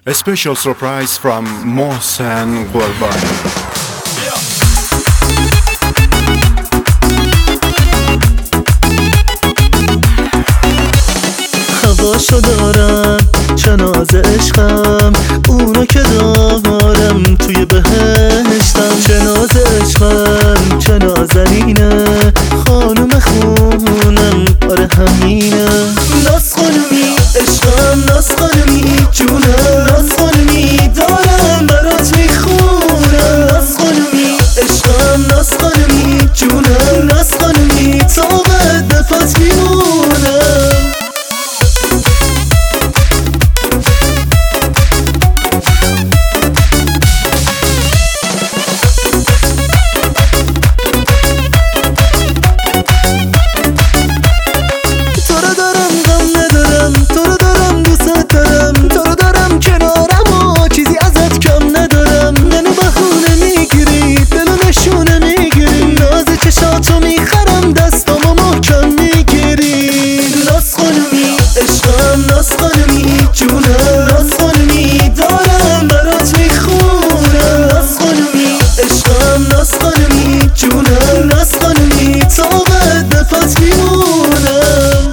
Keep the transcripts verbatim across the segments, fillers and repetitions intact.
A special surprise from Mohsen Qurbani. هواشو دارم چه ناز عشقم، اونو که دارم توی بهشتم. چه ناز عشقم چه نازنینه، خانوم خونم آره همینه. ناز خانومی عشقم، ناز خانومی جونم، ناز خانومی دارم برات میخونم. ناز خانومی عشقم، ناز خانومی جونم، ناز خانومی طاقت دفات میمونم. چشاتو میخرم دستامو محکم میگیری. ناز خانومی عشقم، ناز خانومی جونم، ناز خانومی دارم برات میخونم. ناز خانومی عشقم، ناز خانومی جونم، ناز خانومی طاقت دفات میمونم.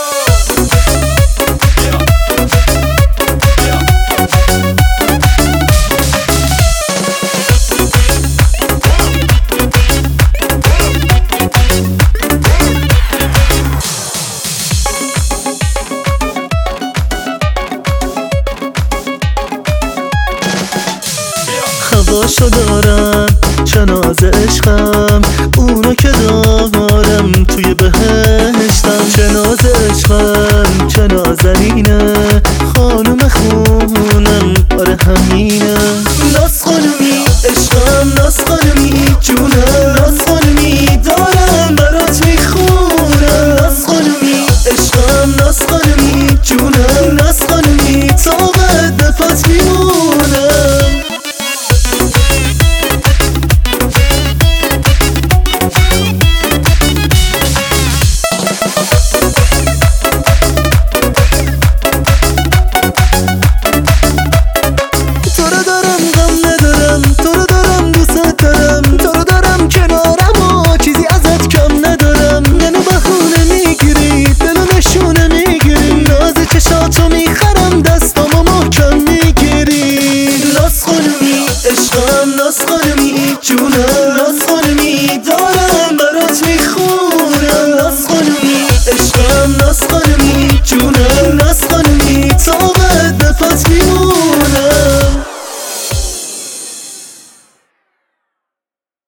هواشو دارم چه ناز عشقم، اونو که دارم توی بهشتم. چه ناز عشقم چه نازنینه، خانوم خونم آره همینه. ناز خانومی عشقم، ناز خانومی جونم، ناز خانومی دارم برات میخونم. ناز خانومی عشقم، ناز خانومی جونم، ناز خانومی طاقت دفات میمونم.